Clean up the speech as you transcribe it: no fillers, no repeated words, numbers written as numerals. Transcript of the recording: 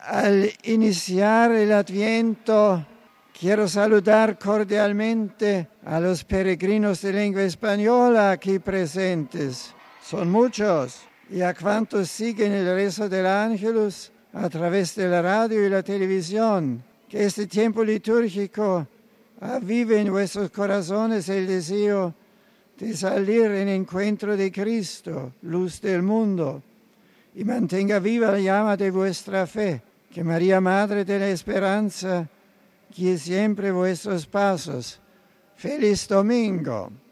Al iniciar el Adviento, quiero saludar cordialmente a los peregrinos de lengua española aquí presentes. Son muchos. Y a cuantos siguen el rezo del Ángelus a través de la radio y la televisión. Que este tiempo litúrgico avive en vuestros corazones el deseo de salir en encuentro de Cristo, luz del mundo, y mantenga viva la llama de vuestra fe. Que María, Madre de la Esperanza, guíe siempre vuestros pasos. ¡Feliz domingo!